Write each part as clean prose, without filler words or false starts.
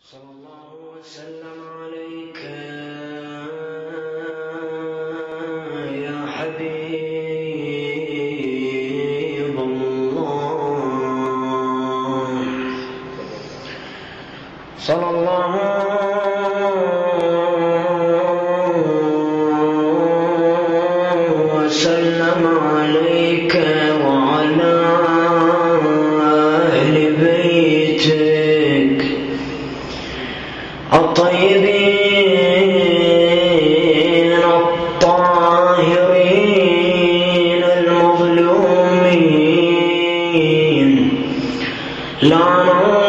صلى الله وسلم عليك يا حبيب الله. صلى الله وسلم عليك وعلى أهل بيتك الطيبين الطاهرين المظلومين. لعن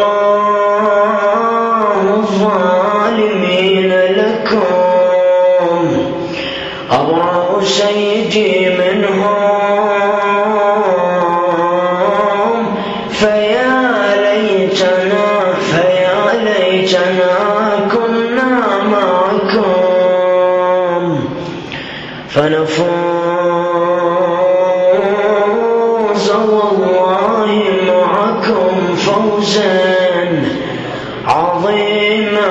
الله الظالمين لكم. أبرأ سيدي منهم فيا ليتنا كنا معكم فنفوز والله معكم فوزا عظيما.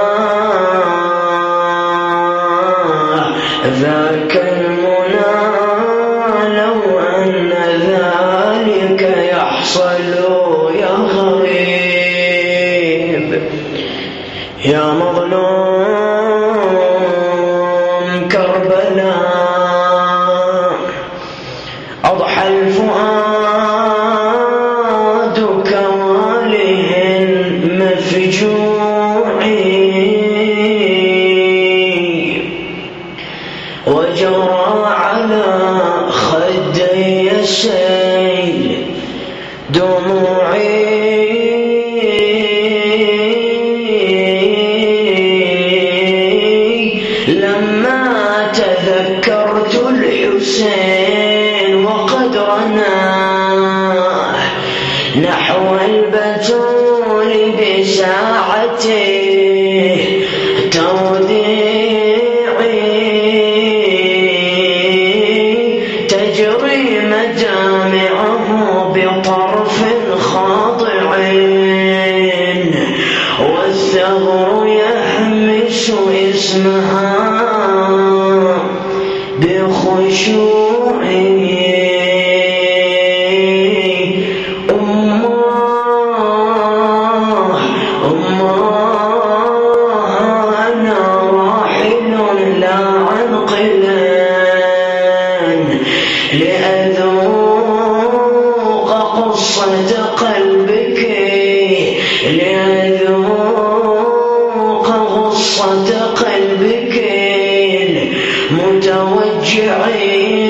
ذاك المنى لو أن ذلك يحصل يا غريب يا مظلوم كربلاء. أضحى الفؤاد كواله مفجوع وجرى على خدي السيل دموعي. لما تذكرت الحسين وقد رناه نحو البتول بساعته توديعي تجري مجامعه بطرف خاضع والثغر يهمس اسمها بخشوعي. أنا راحل لا عنقلان لأذوق قصة قلبك لأذوق غصة قلبك المتوجعين.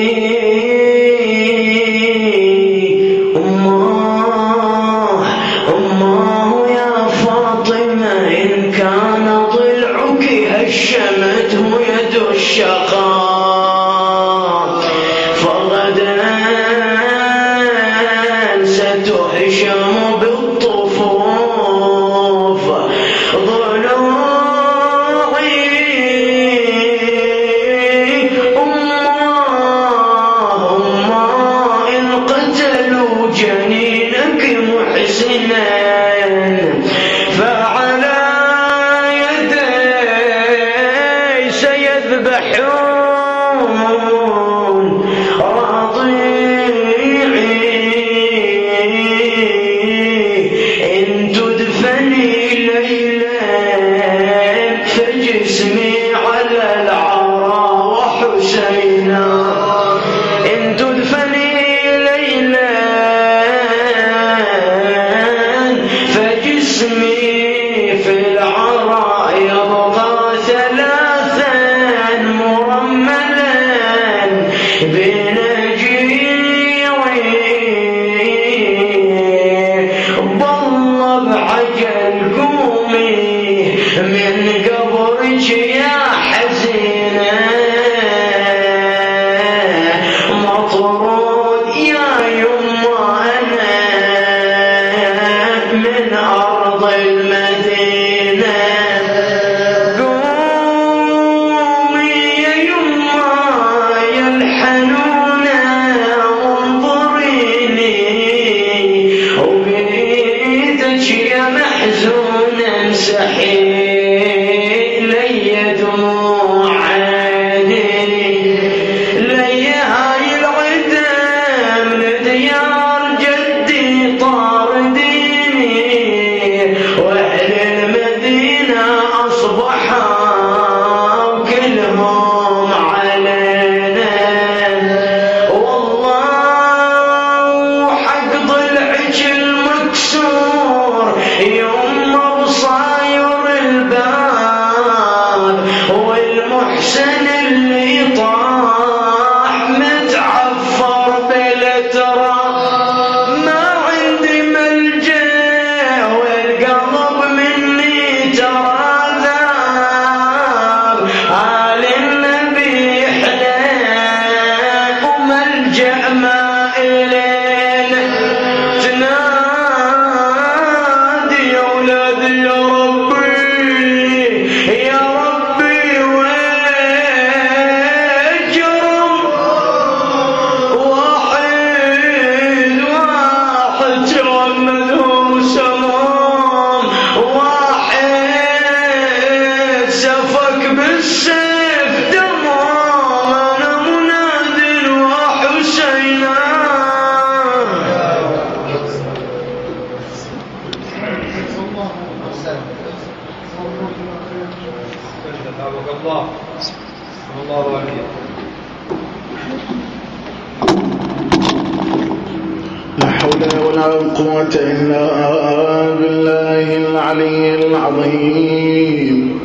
لا حول ولا قوة إلا بالله العلي العظيم.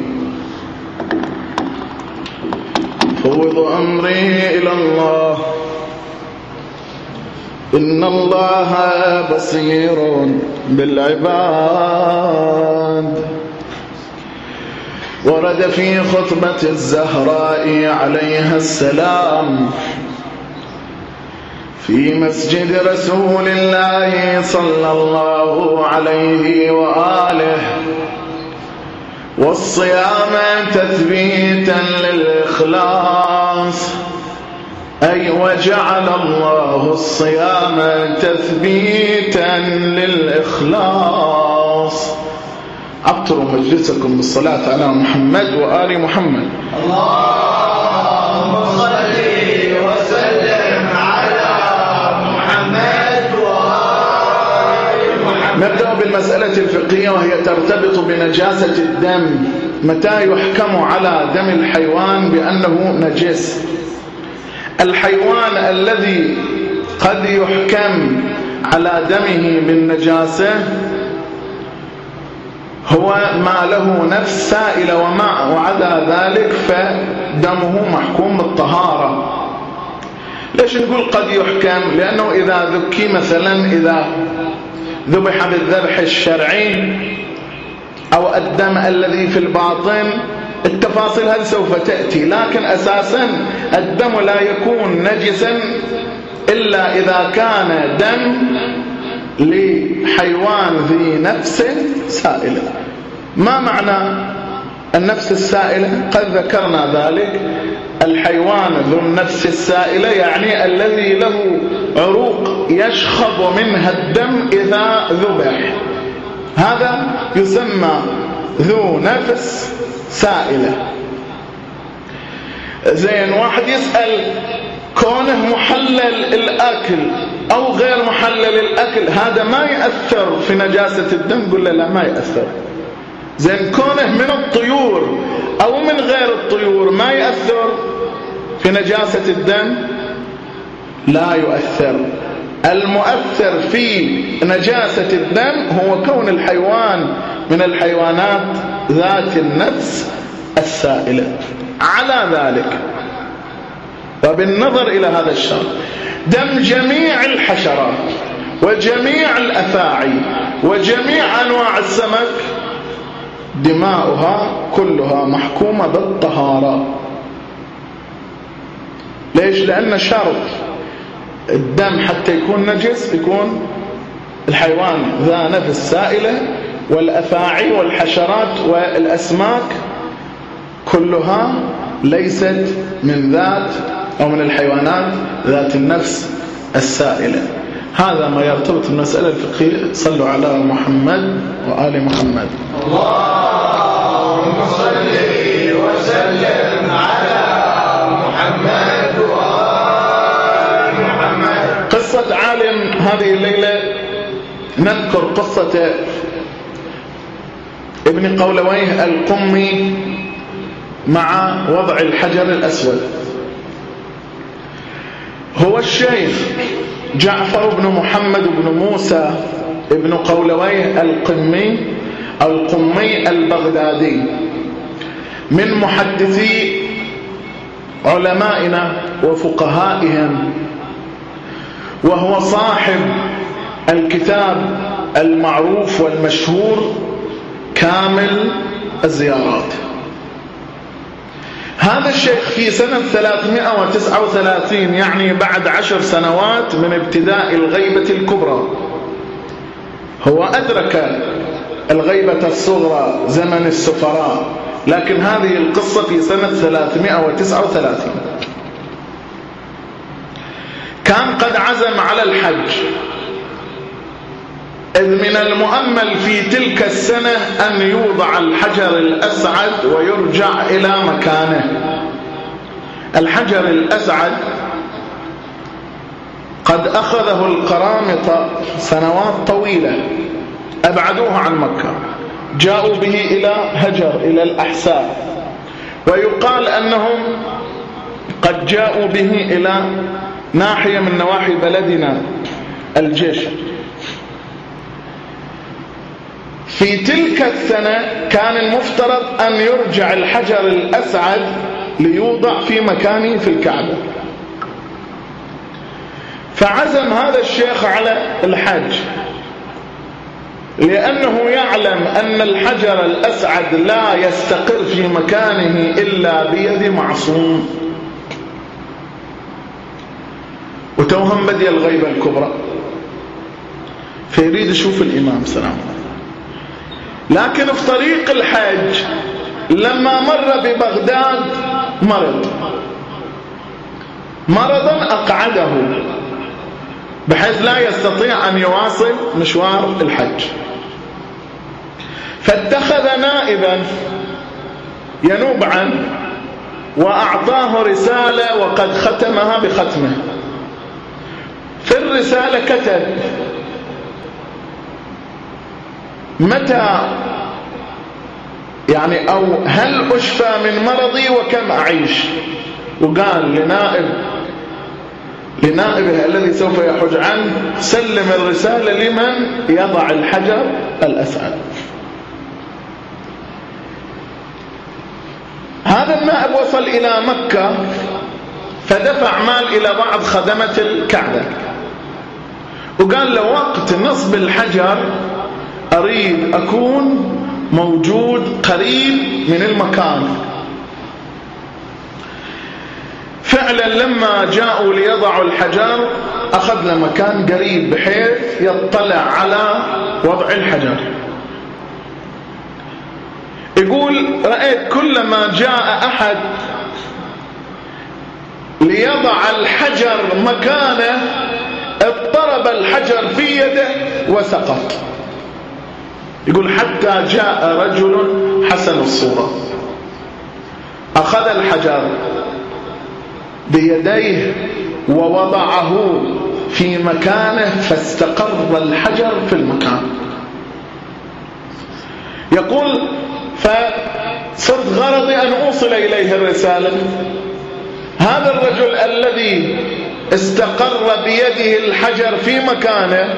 فوض أمري إلى الله إن الله بصير بالعباد. ورد في خطبة الزهراء عليها السلام في مسجد رسول الله صلى الله عليه وآله: والصيام تثبيتا للإخلاص، أي وجعل الله الصيام تثبيتا للإخلاص. أبطروا مجلسكم بالصلاة على محمد وآل محمد. اللهم صل وسلم على محمد وآل محمد. نبدأ بالمسألة الفقهية وهي ترتبط بنجاسة الدم. متى يحكم على دم الحيوان بأنه نجس؟ الحيوان الذي قد يحكم على دمه بالنجاسة هو ما له نفس سائلة وماء، وعدا ذلك فدمه محكوم بالطهارة. ليش نقول قد يحكم؟ لأنه إذا ذكي مثلا، إذا ذبح بالذبح الشرعي أو الدم الذي في الباطن، التفاصيل هذه سوف تأتي، لكن أساسا الدم لا يكون نجسا إلا إذا كان دم لحيوان ذي نفس سائلة. ما معنى النفس السائلة؟ قد ذكرنا ذلك. الحيوان ذو النفس السائلة يعني الذي له عروق يشخب منها الدم إذا ذبح، هذا يسمى ذو نفس سائلة. زين، واحد يسأل كونه محلل الأكل أو غير محلل الأكل هذا ما يأثر في نجاسة الدم؟ قل له لا، ما يأثر. زين، كونه من الطيور أو من غير الطيور ما يأثر في نجاسة الدم؟ لا يؤثر. المؤثر في نجاسة الدم هو كون الحيوان من الحيوانات ذات النفس السائلة. على ذلك وبالنظر إلى هذا الشرط، دم جميع الحشرات وجميع الأفاعي وجميع أنواع السمك دماؤها كلها محكومة بالطهارة. ليش؟ لأن شرط الدم حتى يكون نجس يكون الحيوان ذا نفس سائلة، والأفاعي والحشرات والأسماك كلها ليست من ذات أو من الحيوانات ذات النفس السائلة. هذا ما يرتبط بالمسألة الفقهية. صلوا على محمد وآل محمد. اللهم صل وسلم على محمد وآل محمد. قصة عالم هذه الليلة نذكر قصة ابن قولويه القمي مع وضع الحجر الأسود. هو الشيخ جعفر بن محمد بن موسى ابن قولويه القمي البغدادي من محدثي علمائنا وفقهائهم، وهو صاحب الكتاب المعروف والمشهور كامل الزيارات. هذا الشيخ في سنة 339 يعني بعد 10 سنوات من ابتداء الغيبة الكبرى، هو أدرك الغيبة الصغرى زمن السفراء، لكن هذه القصة في سنة 339. كان قد عزم على الحج، إذ من المؤمل في تلك السنة أن يوضع الحجر الأسعد ويرجع إلى مكانه. الحجر الأسعد قد أخذه القرامطة سنوات طويلة، أبعدوه عن مكة، جاءوا به إلى هجر، إلى الأحساء، ويقال أنهم قد جاءوا به إلى ناحية من نواحي بلدنا الجيش. في تلك السنة كان المفترض أن يرجع الحجر الأسعد ليوضع في مكانه في الكعبة، فعزم هذا الشيخ على الحج، لأنه يعلم أن الحجر الأسعد لا يستقر في مكانه إلا بيد معصوم، وتوهم بدي الغيبة الكبرى، فيريد يشوف الإمام سلام. لكن في طريق الحج لما مر ببغداد مرضا أقعده بحيث لا يستطيع أن يواصل مشوار الحج، فاتخذ نائبا ينوب عنه وأعطاه رسالة وقد ختمها بختمه. في الرسالة كتب: متى يعني أو هل أشفى من مرضي وكم أعيش؟ وقال لنائبه الذي سوف يحج عنه: سلم الرسالة لمن يضع الحجر الأسعد. هذا النائب وصل إلى مكة فدفع مال إلى بعض خدمة الكعبة، وقال: لوقت نصب الحجر أريد أكون موجود قريب من المكان. فعلا لما جاءوا ليضعوا الحجر أخذنا مكان قريب بحيث يطلع على وضع الحجر. يقول: رأيت كلما جاء أحد ليضع الحجر مكانه اضطرب الحجر في يده وسقط. يقول: حتى جاء رجل حسن الصورة أخذ الحجر بيديه ووضعه في مكانه فاستقر الحجر في المكان. يقول: فصرت غرضي أن أوصل إليه الرسالة. هذا الرجل الذي استقر بيده الحجر في مكانه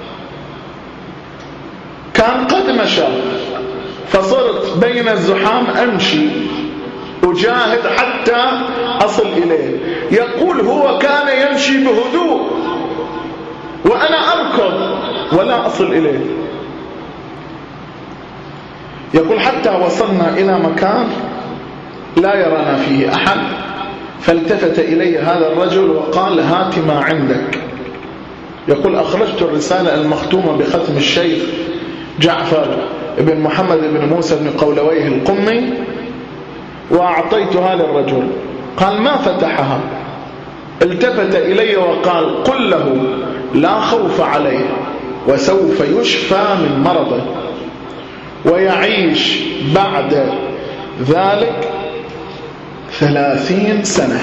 كان قد مشى، فصرت بين الزحام أمشي أجاهد حتى أصل إليه. يقول: هو كان يمشي بهدوء وأنا أركض ولا أصل إليه. يقول: حتى وصلنا إلى مكان لا يرانا فيه أحد، فالتفت إلي هذا الرجل وقال: هات ما عندك. يقول: أخرجت الرسالة المختومة بختم الشيخ جعفر بن محمد بن موسى بن قولويه القمي وأعطيتها للرجل. قال: ما فتحها. التفت إلي وقال: قل له لا خوف عليه وسوف يشفى من مرضه ويعيش بعد ذلك 30 سنة.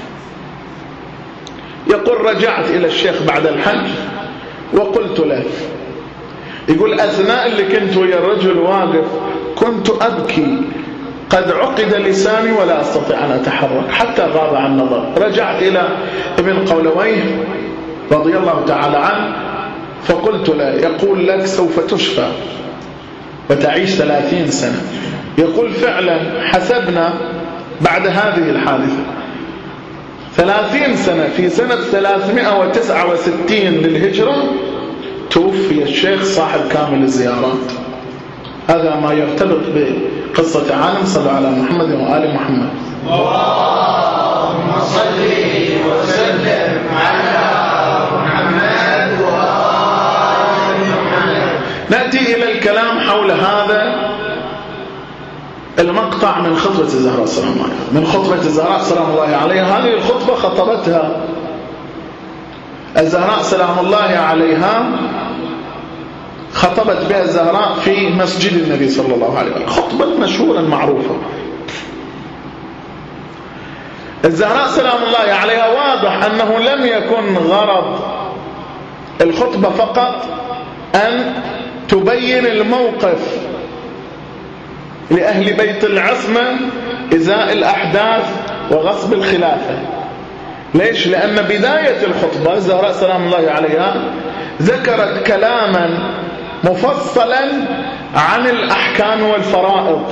يقول: رجعت إلى الشيخ بعد الحج وقلت له، يقول: أثناء اللي كنت ويا الرجل واقف كنت أبكي، قد عقد لساني ولا أستطيع أن أتحرك حتى غاب عن نظر. رجعت إلى ابن قولويه رضي الله تعالى عنه فقلت له، يقول: لك سوف تشفى وتعيش 30 سنة. يقول: فعلا حسبنا بعد هذه الحادثة 30 سنة، في سنة 369 للهجرة توفي الشيخ صاحب كامل الزيارات. هذا ما يرتبط بقصة عالم. صلى على محمد وآل محمد. اللهم صل وسلم على محمد وآل محمد. نأتي إلى الكلام حول هذا المقطع من خطبة الزهراء سلام الله عليها. من خطبة الزهراء سلام الله عليها. هذه الخطبة خطبتها الزهراء سلام الله عليها، خطبت بها الزهراء في مسجد النبي صلى الله عليه وسلم، خطبة مشهورة معروفة. الزهراء سلام الله عليها واضح أنه لم يكن غرض الخطبة فقط أن تبين الموقف لأهل بيت العصمة إزاء الأحداث وغصب الخلافة. ليش؟ لأن بداية الخطبة الزهراء سلام الله عليها ذكرت كلاما مفصلا عن الأحكام والفرائض،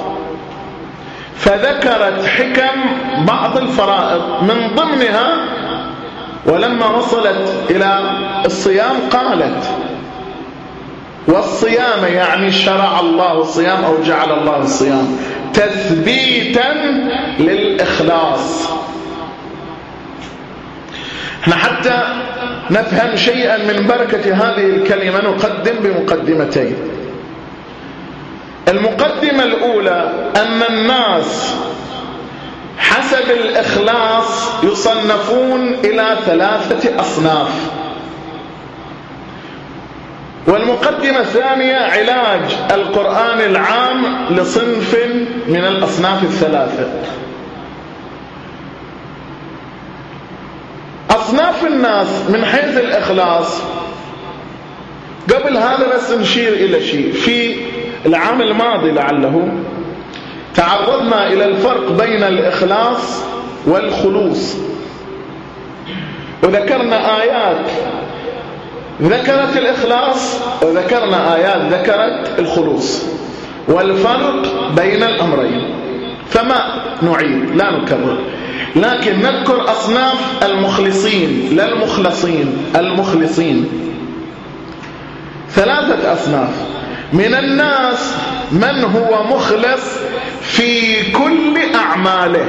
فذكرت حكم بعض الفرائض من ضمنها، ولما وصلت إلى الصيام قالت: والصيام يعني شرع الله الصيام أو جعل الله الصيام تثبيتا للإخلاص. احنا حتى نفهم شيئا من بركة هذه الكلمة نقدم بمقدمتين. المقدمة الأولى أن الناس حسب الإخلاص يصنفون إلى 3 أصناف. والمقدمة الثانية علاج القرآن العام لصنف من الأصناف ال3. أصناف الناس من حيث الإخلاص. قبل هذا بس نشير إلى شيء. في العام الماضي لعله تعرضنا إلى الفرق بين الإخلاص والخلوص، وذكرنا آيات ذكرت الإخلاص وذكرنا آيات ذكرت الخلوص والفرق بين الأمرين، فما نعيد لا نكرر، لكن نذكر أصناف المخلصين لا المخلصين. المخلصين 3 أصناف. من الناس من هو مخلص في كل أعماله،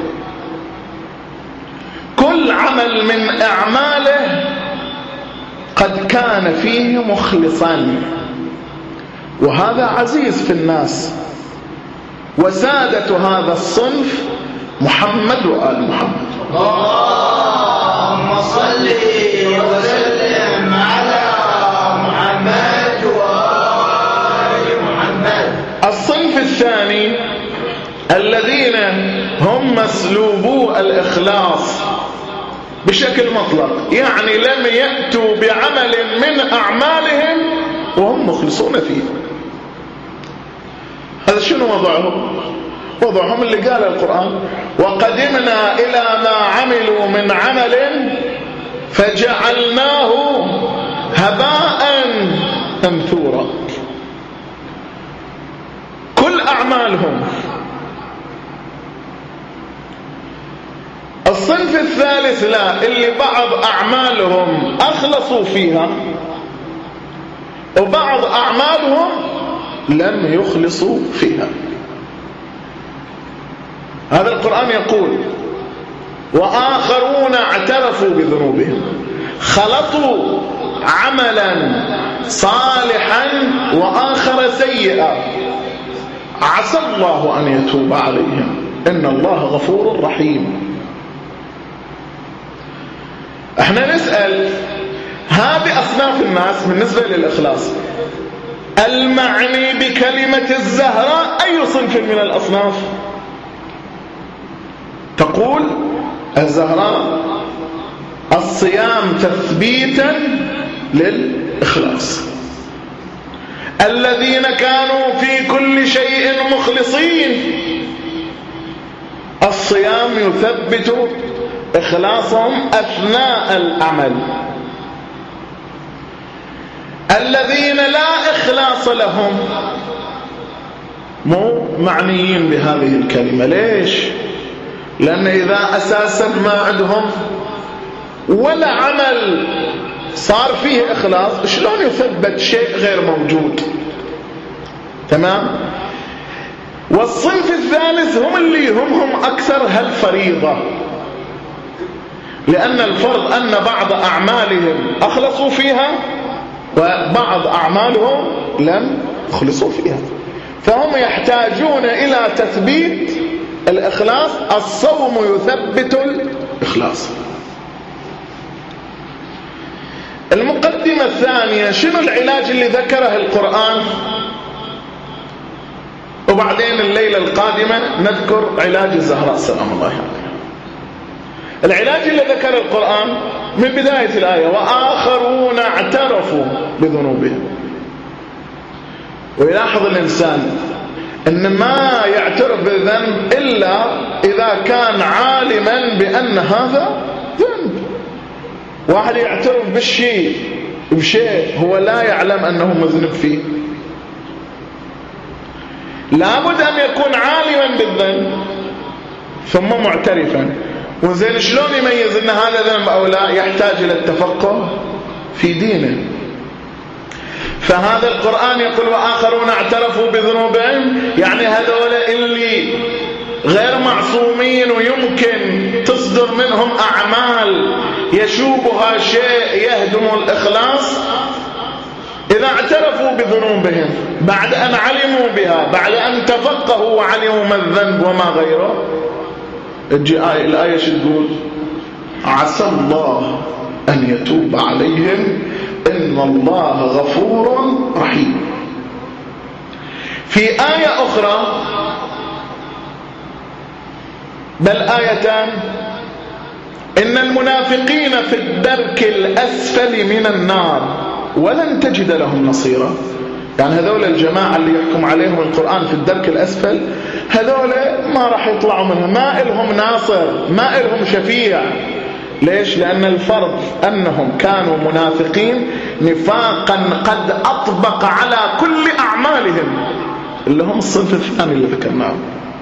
كل عمل من أعماله قد كان فيه مخلصا، وهذا عزيز في الناس. وسادة هذا الصنف محمد وآل محمد. اللهم صل وسلم على محمد وآل محمد. الصنف الثاني الذين هم مسلوبو الإخلاص بشكل مطلق، يعني لم يأتوا بعمل من أعمالهم وهم مخلصون فيه. هذا شنو وضعهم؟ وضعهم اللي قال القرآن: وقدمنا إلى ما عملوا من عمل فجعلناه هباء منثورا. كل أعمالهم. الصنف الثالث لا، اللي بعض أعمالهم أخلصوا فيها وبعض أعمالهم لم يخلصوا فيها. هذا القرآن يقول: وآخرون اعترفوا بذنوبهم خلطوا عملا صالحا وآخر سيئا عسى الله أن يتوب عليهم إن الله غفور رحيم. احنا نسأل هذه أصناف الناس بالنسبة للإخلاص. المعني بكلمة الزهراء أي صنف من الأصناف؟ تقول الزهراء: الصيام تثبيتا للإخلاص. الذين كانوا في كل شيء مخلصين، الصيام يثبت إخلاصهم أثناء العمل. الذين لا إخلاص لهم مو معنيين بهذه الكلمة. ليش؟ لأن إذا أساسا ما عندهم ولا عمل صار فيه إخلاص، شلون يثبت شيء غير موجود؟ تمام؟ والصنف الثالث هم اللي هم أكثر هالفريضة، لأن الفرض أن بعض أعمالهم أخلصوا فيها وبعض أعمالهم لم يخلصوا فيها، فهم يحتاجون إلى تثبيت الإخلاص. الصوم يثبت الإخلاص. المقدمة الثانية: شنو العلاج اللي ذكره القرآن؟ وبعدين الليلة القادمة نذكر علاج الزهراء سلام الله عليها. العلاج اللي ذكر القرآن من بداية الآية: وآخرون اعترفوا بذنوبهم. ويلاحظ الإنسان إن ما يعترف بالذنب إلا إذا كان عالما بأن هذا ذنب. واحد يعترف بشيء هو لا يعلم أنه مذنب فيه، لابد أن يكون عالما بالذنب ثم معترفا. وزين شلون يميز أن هذا ذنب أو لا؟ يحتاج إلى التفقه في دينه. فهذا القرآن يقول وآخرون اعترفوا بذنوبهم، يعني هذول اللي غير معصومين ويمكن تصدر منهم أعمال يشوبها شيء يهدم الإخلاص، إذا اعترفوا بذنوبهم بعد أن علموا بها، بعد أن تفقهوا وعلموا ما الذنب وما غيره، الآية شو تقول؟ عسى الله أن يتوب عليهم إن الله غفور رحيم. في آية أخرى بل آيتان: إن المنافقين في الدرك الأسفل من النار ولن تجد لهم نصيرا. يعني هذول الجماعة اللي يحكم عليهم القرآن في الدرك الأسفل، هذول ما راح يطلعوا منها، ما إلهم ناصر، ما إلهم شفيع. ليش؟ لأن الفرض أنهم كانوا منافقين نفاقا قد أطبق على كل أعمالهم، اللي هم الصنف الثاني اللي ذكرناه.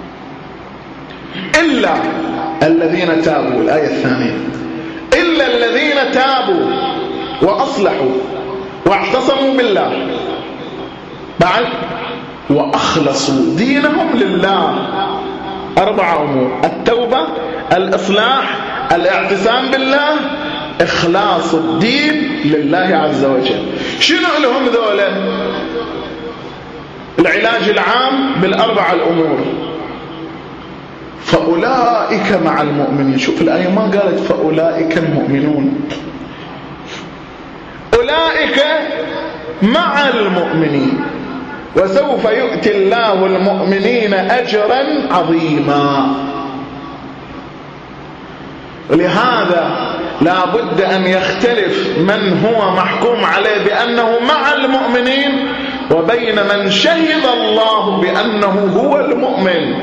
إلا الذين تابوا، الآية الثانية: إلا الذين تابوا وأصلحوا واعتصموا بالله، بعد وأخلصوا دينهم لله. 4 أمور: التوبة، الإصلاح، الاعتصام بالله، إخلاص الدين لله عز وجل. شنو لهم ذولا؟ العلاج العام بال4 الأمور. فأولئك مع المؤمنين. شوف الآية ما قالت فأولئك المؤمنون، أولئك مع المؤمنين، وسوف يؤتي الله المؤمنين أجرا عظيما. لهذا لا بد أن يختلف من هو محكوم عليه بأنه مع المؤمنين وبين من شهد الله بأنه هو المؤمن،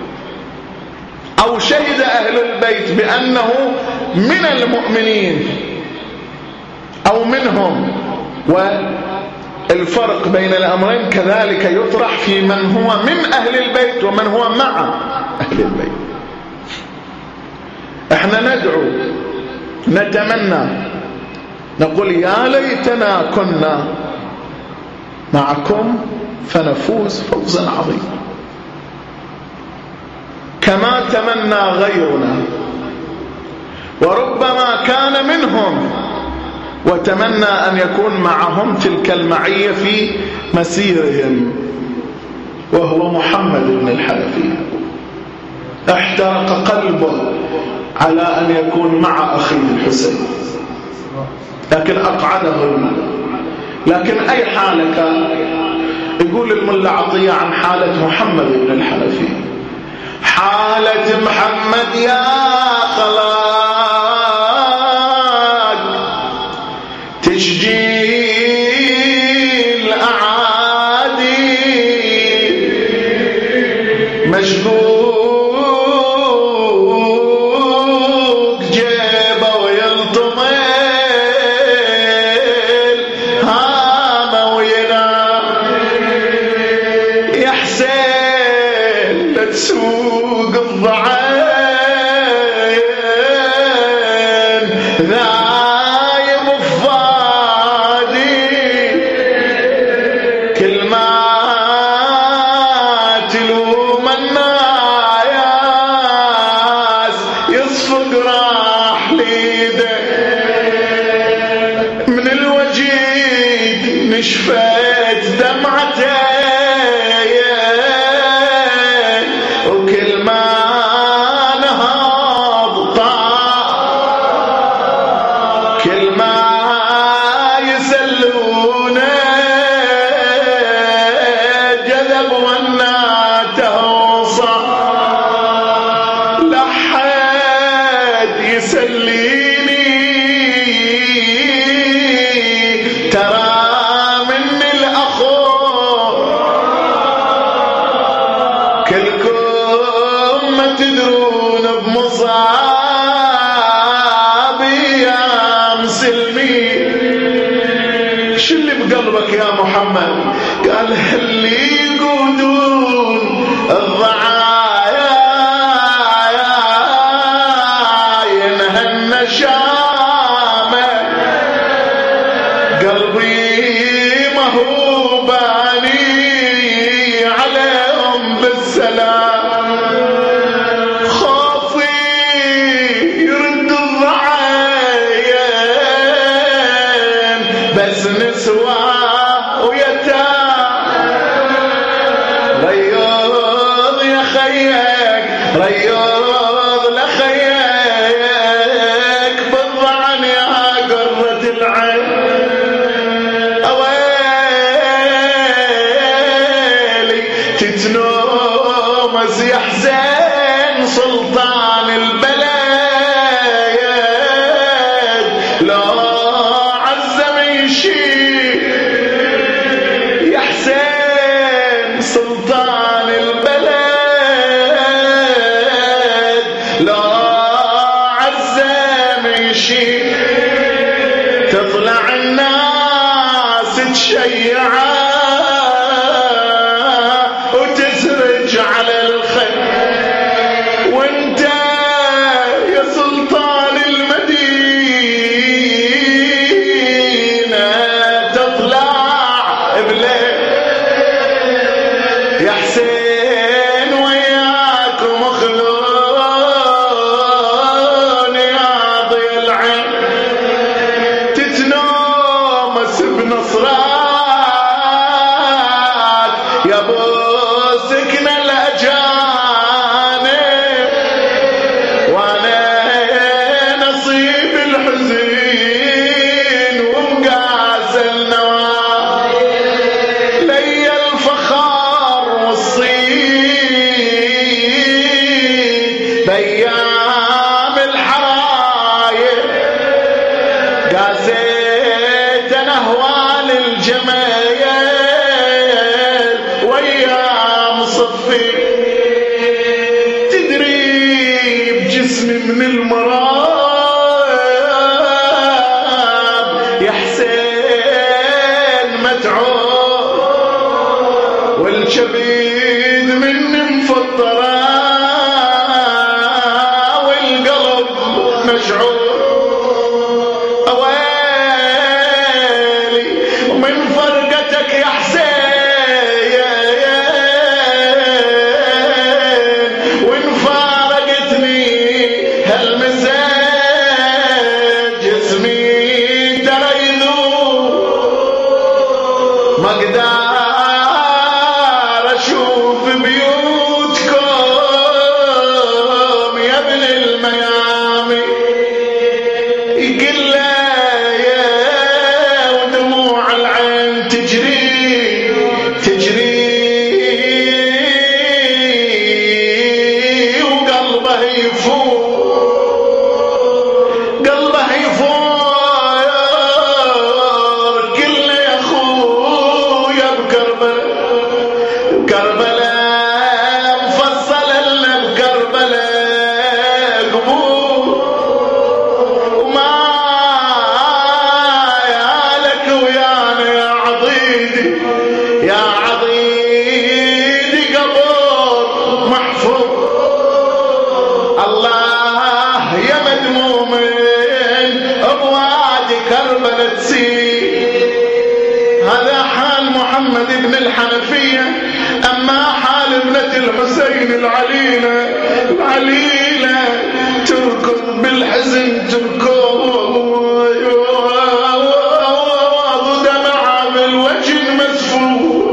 أو شهد أهل البيت بأنه من المؤمنين أو منهم. والفرق بين الأمرين كذلك يطرح في من هو من أهل البيت ومن هو مع أهل البيت. احنا ندعو، نتمنى، نقول يا ليتنا كنا معكم فنفوز فوزا عظيما، كما تمنى غيرنا، وربما كان منهم وتمنى أن يكون معهم تلك المعية في مسيرهم، وهو محمد بن الحنفية. احترق قلبه على أن يكون مع أخيه الحسين، لكن أقعده المال. لكن أي حالة كان؟ يقول الملا عطية عن حالة محمد بن الحنفية: حالة محمد يا خلاق تشجي الأعادي، مشقوق جيبه ويلطمل هامه وينام، يا حسين لا تسوق الضعين، ذايب الفادي كل ما تلوم الناس يصفق راح ليده، من الوجيد نشفت دمعته، وكل ما كلكم ما تدرون بمصابي يا مسلمين. شو اللي بقلبك يا محمد؟ قال اللي يقودون الضعايا ينهن شامه، قلبي ما هو باني عليهم بالسلام، خوفي يرد الضعاين بس نسوى ويتام. رياض يا خيك رياض لخيك بالضعن يا قرة العين. أويلي تتنومس يا حسين سلطان البلايد، لا عزم يشيل يا حسين سلطان البلد، لا عزم يشيل. تطلع الناس تشيعه وتسرج على الخيل، وانت يا سلطان المدينة تطلع بليل. يا حسين وياكم خلون يا ضي العين، تتنومس بنصرات يا ابو سكن الاجانب، وانا نصيب الحزين ومقاس النواه. لي الفخار والصيد بايام الحرايب، قاسيت انا هوال الجمايل ويا مصفي. تدري بجسمي من المراب يا حسين متعوب، والجبين مني مفطرة والقلب مشعور. أويلي ومن فرقتك يا حسين وإن فارقتني هالمزاج جسمي ترى يذوب، ما اقدر اشوف بيوتكم يا ابن الميامي. يقل يا ودموع العين تجري وقلبه يفور، قلبه يفور كل يا اخويا بكربلاء مفصل لنا بكربلاء قبور، وما يالك ويانا يا عضيدي يا عضيدي قبور محفور. الله يا مدمومين بوادي كربلاء تسير. هذا حال محمد بن الحنفية. أما حال ابنة الحسين العليلة تركض بالحزن، تركض ودمعها بالوجه مسفور.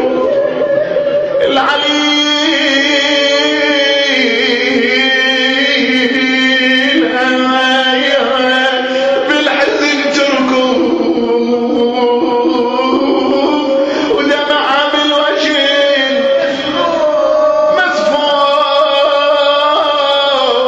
العليلة بالحزن تركض ودمعها بالوجه مسفور.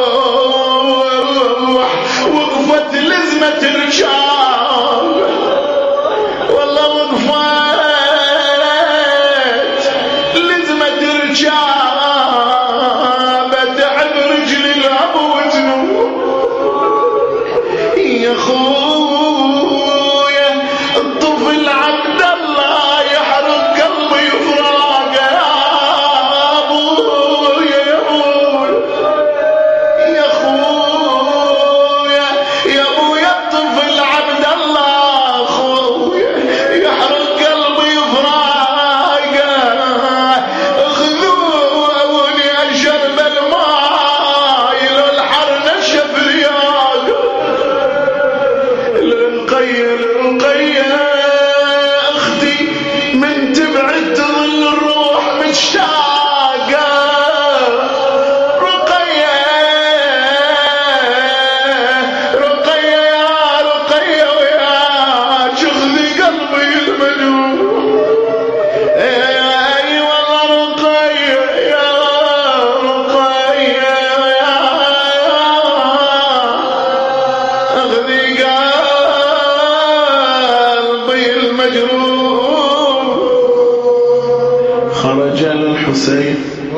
الحسين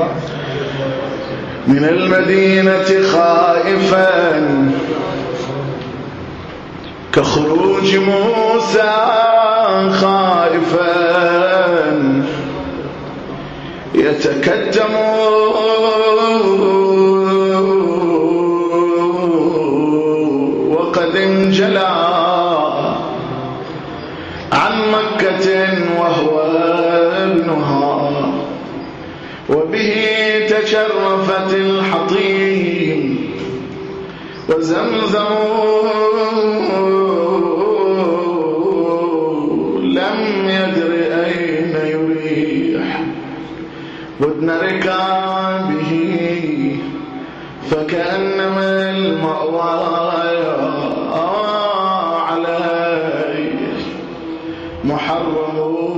من المدينة خائفا كخروج موسى خائفا يتكتم وقد انجلى عن مكة وهو ابنها وبه تشرفت الحطيم وزمزم لم يدر أين يريح ودن ركابه فكأنما المأوى عليه محرم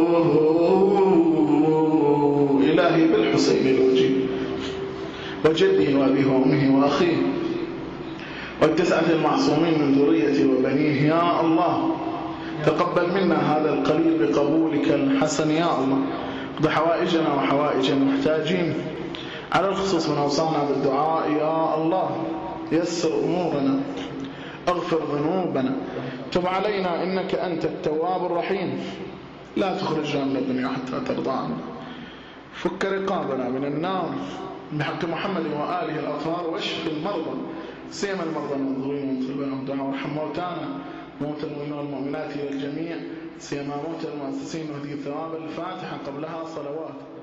إلهي بالحسين الوجيه وجده وأبيه وأمه وأخيه والتسعة المعصومين من ذريته وبنيه يا الله تقبل منا هذا القليل بقبولك الحسن يا الله اقض حوائجنا وحوائج المحتاجين على الخصوص من أوصانا بالدعاء يا الله يسر أمورنا اغفر ذنوبنا تب علينا إنك أنت التواب الرحيم لا تخرجنا من الدنيا حتى ترضى عنا فك رقابنا من النار بحق محمد وآله الأطهار واشف المرضى سيما المرضى المنظورين ومطلبين الدعاء وارحم موتانا موت المؤمنين والمؤمنات والجميع سيما موت المؤسسين وهدي الثواب الفاتحة قبلها صلوات